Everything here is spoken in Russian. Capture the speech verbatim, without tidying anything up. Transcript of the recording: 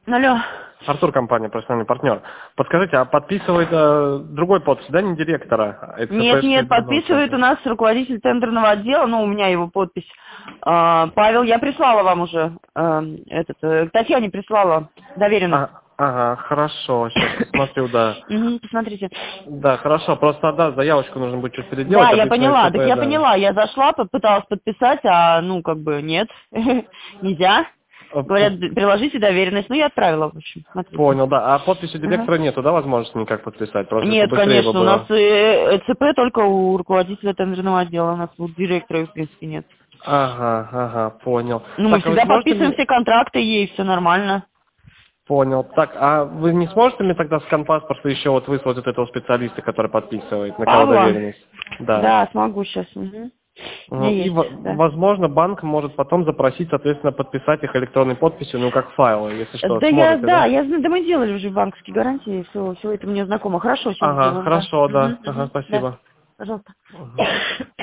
Алло. Артур, компания, профессиональный партнер. Подскажите, а подписывает э, другой подпись, да, не директора? Это Нет, ЦПшки нет, из другого подписывает центра. у нас руководитель тендерного отдела, ну, у меня его подпись. А, Павел, я прислала вам уже, а, этот, э, Татьяне прислала доверенность. А, ага, хорошо, сейчас посмотрю, да. Угу, посмотрите. Да, хорошо, просто, да, заявочку нужно будет чуть переделать. Да, я Обычно поняла, так ЦП, я да. поняла, я зашла, попыталась подписать, а, ну, как бы, нет, нельзя. Э, Говорят, п- приложите доверенность, ну, я отправила, в общем, смотрите. Понял, да. А подписи Ага. директора нету, да, возможности никак подписать? Просто Нет, побыстрее бы конечно, у нас было. э, ЦП только у руководителя тендерного отдела, у нас у директора, в принципе, нет. Ага, ага, понял. Ну, мы Так, а вы всегда сможете подписываем мне... все контракты, ей все нормально. Понял. Так, а вы не сможете мне тогда скан паспорта еще вот выслать вот этого специалиста, который подписывает, на кого Павла? доверенность? Да. Да, смогу сейчас. Угу. У меня Ну, и, есть, во- да. возможно, банк может потом запросить, соответственно, подписать их электронной подписью, ну, как файлы, если что, Да я, сможете, да, да? я знаю, да мы делали уже банковские гарантии, все, все это мне знакомо. Хорошо, сейчас Ага, сделаем, да. хорошо, Угу, да. Ага, угу, да, спасибо. пожалуйста. Мгм.